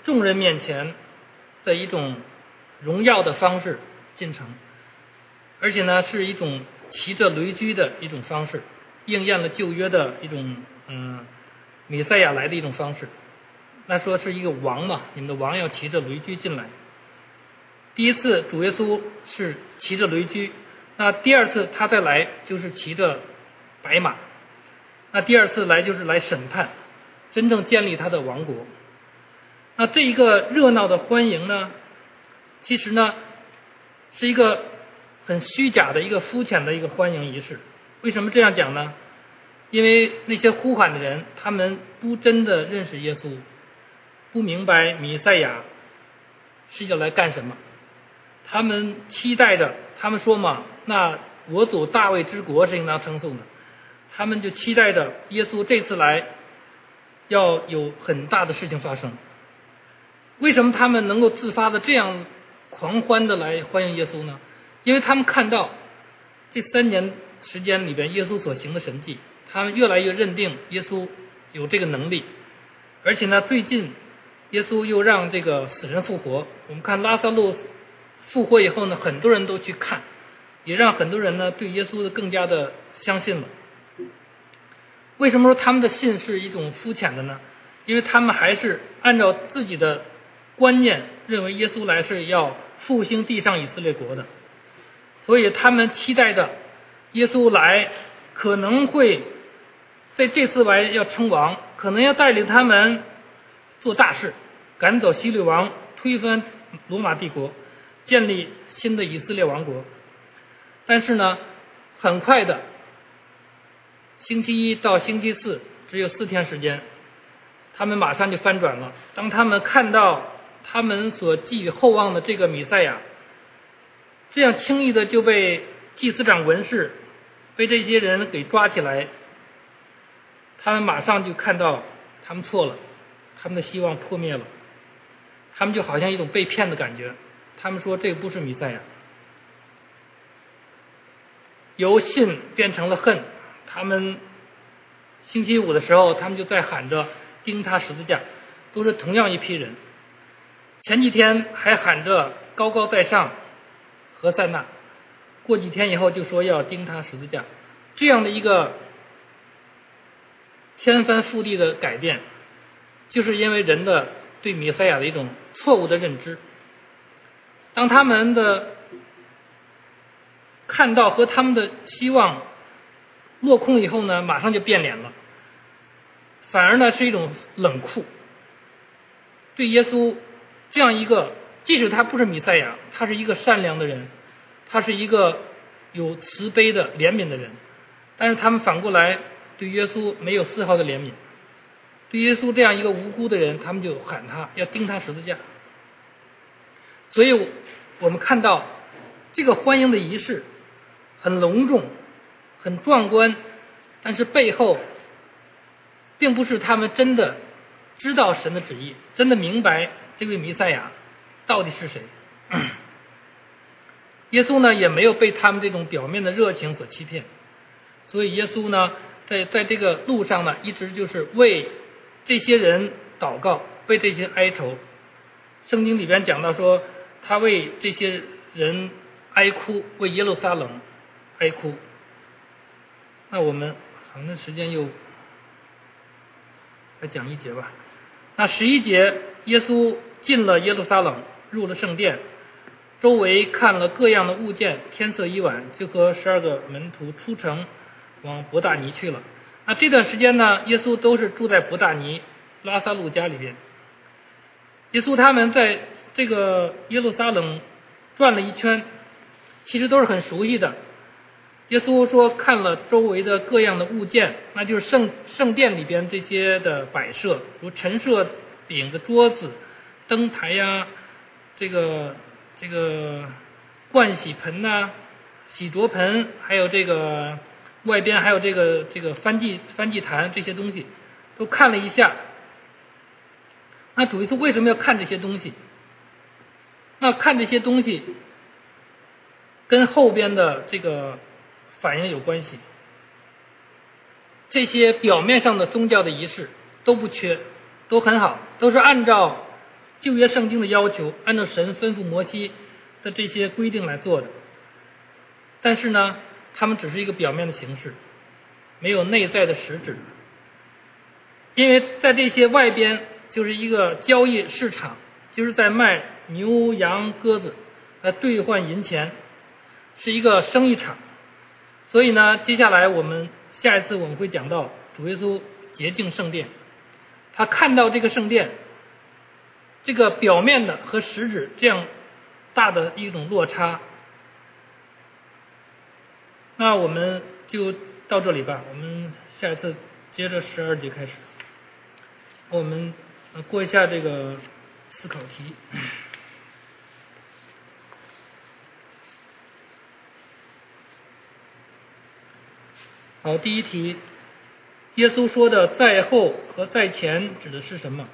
众人面前的一种荣耀的方式进城，而且呢是一种骑着驴驹的一种方式，应验了旧约的一种嗯弥赛亚来的一种方式。那说是一个王嘛，你们的王要骑着驴驹进来。第一次主耶稣是骑着驴驹，那第二次他再来就是骑着白马，那第二次来就是来审判，真正建立他的王国。那这一个热闹的欢迎呢，其实呢是一个很虚假的一个肤浅的一个欢迎仪式。为什么这样讲呢？因为那些呼喊的人，他们不真的认识耶稣，不明白弥赛亚是要来干什么。他们期待着，他们说嘛，那我走大卫之国是应当称颂的。他们就期待着耶稣这次来要有很大的事情发生。为什么他们能够自发的这样狂欢的来欢迎耶稣呢？因为他们看到这三年时间里边耶稣所行的神迹，他们越来越认定耶稣有这个能力。而且呢，最近耶稣又让这个死人复活，我们看拉撒路复活以后呢，很多人都去看，也让很多人呢对耶稣的更加的相信了。为什么说他们的信是一种肤浅的呢？因为他们还是按照自己的观念认为耶稣来是要复兴地上以色列国的，所以他们期待着耶稣来可能会在这次来要称王，可能要带领他们做大事，赶走希律王，推翻罗马帝国，建立新的以色列王国。但是呢，很快的，星期一到星期四只有四天时间，他们马上就翻转了。当他们看到他们所寄予厚望的这个弥赛亚这样轻易的就被祭司长文士被这些人给抓起来，他们马上就看到他们错了，他们的希望破灭了，他们就好像一种被骗的感觉。他们说这个不是弥赛亚，由信变成了恨。他们星期五的时候，他们就在喊着钉他十字架，都是同样一批人。前几天还喊着高高在上何塞纳，过几天以后就说要钉他十字架。这样的一个天翻覆地的改变，就是因为人的对弥赛亚的一种错误的认知。当他们的看到和他们的希望落空以后呢，马上就变脸了，反而呢是一种冷酷，对耶稣这样一个，即使他不是弥赛亚，他是一个善良的人，他是一个有慈悲的怜悯的人，但是他们反过来对耶稣没有丝毫的怜悯，对耶稣这样一个无辜的人，他们就喊他要钉他十字架。所以我们看到这个欢迎的仪式很隆重很壮观，但是背后并不是他们真的知道神的旨意，真的明白这位弥赛亚到底是谁。耶稣呢也没有被他们这种表面的热情所欺骗，所以耶稣呢在在这个路上呢一直就是为这些人祷告，为这些哀愁。圣经里边讲到说他为这些人哀哭，为耶路撒冷哀哭。那我们好像时间又再讲一节吧。那十一节，耶稣进了耶路撒冷，入了圣殿，周围看了各样的物件，天色已晚，就和十二个门徒出城往伯大尼去了。那这段时间呢，耶稣都是住在伯大尼拉撒路家里边。耶稣他们在这个耶路撒冷转了一圈，其实都是很熟悉的。耶稣说看了周围的各样的物件，那就是圣圣殿里边这些的摆设，如陈设饼的桌子、灯台呀、啊，这个这个盥洗盆呐、啊、洗濯盆，还有这个外边还有这个这个燔祭燔祭坛，这些东西都看了一下。那主耶稣为什么要看这些东西？那看这些东西跟后边的这个反应有关系。这些表面上的宗教的仪式都不缺，都很好，都是按照旧约圣经的要求，按照神吩咐摩西的这些规定来做的。但是呢，他们只是一个表面的形式，没有内在的实质。因为在这些外边就是一个交易市场，就是在卖牛羊鸽子来兑换银钱，是一个生意场。所以呢，接下来我们下一次我们会讲到主耶稣洁净圣殿，他看到这个圣殿这个表面的和实质这样大的一种落差。那我们就到这里吧，我们下一次接着十二节开始，我们过一下这个思考题。好，第一题，耶稣说的在后和在前指的是什么？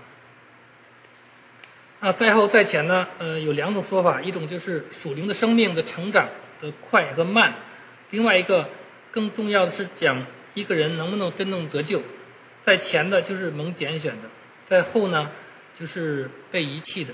那在后在前呢，呃，有两种说法，一种就是属灵的生命的成长的快和慢，另外一个更重要的是讲一个人能不能真正得救。在前的就是蒙拣选的，在后呢就是被遗弃的。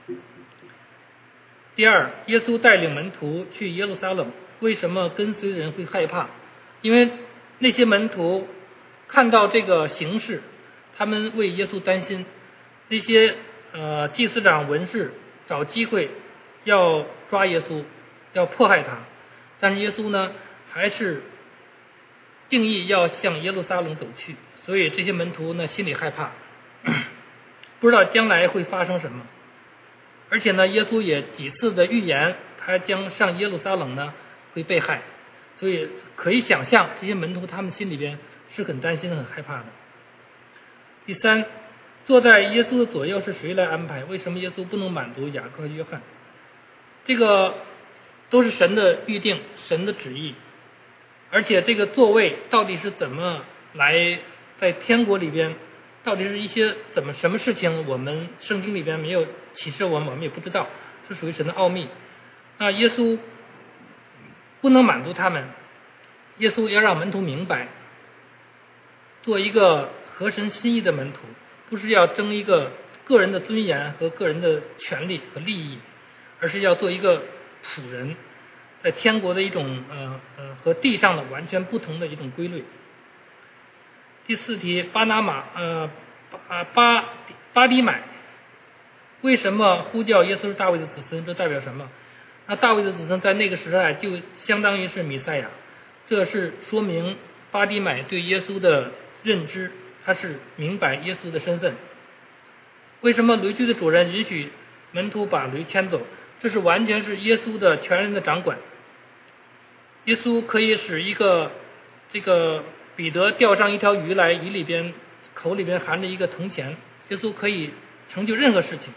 第二，耶稣带领门徒去耶路撒冷，为什么跟随的人会害怕？因为那些门徒看到这个形势，他们为耶稣担心，那些呃祭司长文士找机会要抓耶稣，要迫害他，但是耶稣呢还是定义要向耶路撒冷走去，所以这些门徒呢心里害怕，不知道将来会发生什么。而且呢，耶稣也几次的预言他将上耶路撒冷呢会被害，所以可以想象这些门徒他们心里边是很担心的，很害怕的。第三，坐在耶稣的左右是谁来安排？为什么耶稣不能满足雅各和约翰？这个都是神的预定，神的旨意。而且这个座位到底是怎么来在天国里边，到底是一些怎么什么事情，我们圣经里边没有启示我们，我们也不知道，这属于神的奥秘。那耶稣不能满足他们，耶稣要让门徒明白，做一个合神心意的门徒，不是要争一个个人的尊严和个人的权利和利益，而是要做一个仆人，在天国的一种呃呃和地上的完全不同的一种规律。第四题，巴拿马呃巴巴巴迪买为什么呼叫耶稣是大卫的子孙？这代表什么？那大卫的子孙在那个时代就相当于是弥赛亚，这是说明巴迪买对耶稣的认知，他是明白耶稣的身份。为什么驴驹的主人允许门徒把驴牵走？这是完全是耶稣的全人的掌管。耶稣可以使一个这个彼得钓上一条鱼来，鱼里边口里边含着一个铜钱，耶稣可以成就任何事情。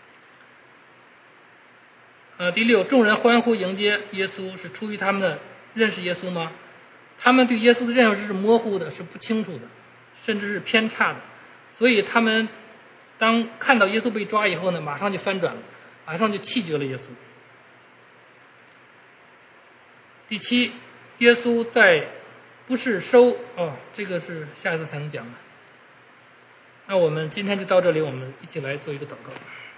呃，第六，众人欢呼迎接耶稣是出于他们的认识耶稣吗？他们对耶稣的认识是模糊的，是不清楚的，甚至是偏差的，所以他们当看到耶稣被抓以后呢，马上就翻转了，马上就弃绝了耶稣。第七，耶稣在不是收哦，这个是下一次才能讲的。那我们今天就到这里，我们一起来做一个祷告。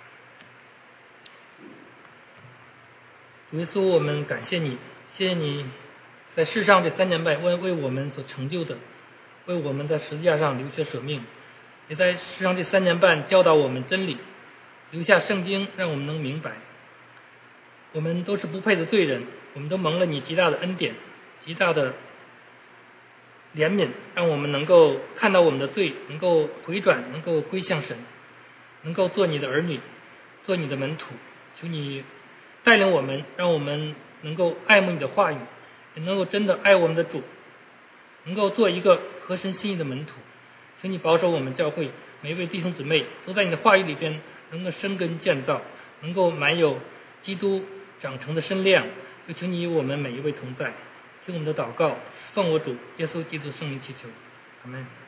主耶稣，我们感谢你，谢谢你在世上这三年半为为我们所成就的，为我们在十字架上流血舍命，也在世上这三年半教导我们真理，留下圣经让我们能明白，我们都是不配的罪人，我们都蒙了你极大的恩典，极大的怜悯，让我们能够看到我们的罪，能够回转，能够归向神，能够做你的儿女，做你的门徒。求你带领我们，让我们能够爱慕你的话语，也能够真的爱我们的主，能够做一个合神心意的门徒。求你保守我们教会每一位弟兄姊妹都在你的话语里边能够生根建造，能够满有基督长成的身量。就求你与我们每一位同在，听我们的祷告，奉我主耶稣基督圣名祈求，阿们。